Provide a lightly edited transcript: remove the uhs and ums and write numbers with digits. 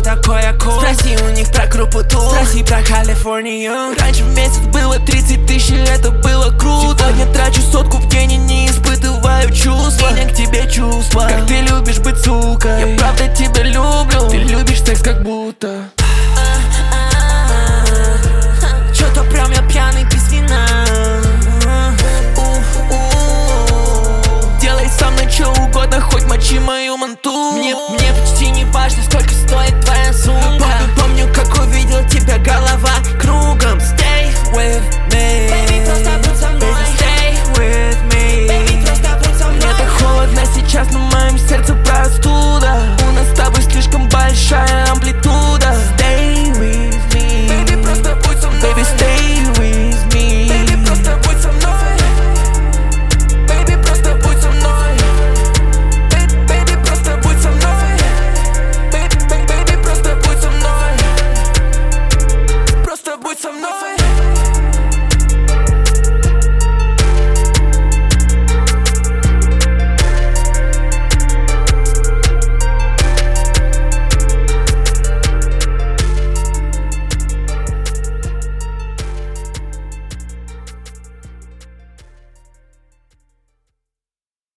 такое cool? Спроси у них про Крупуту, спроси про Калифорнию. Раньше в месяц было 30 тысяч, это было круто. Сегодня трачу сотку в день и не испытываю чувства. Меня к тебе чувства, как ты любишь быть сукой. Я правда тебя люблю, ты любишь секс как будто.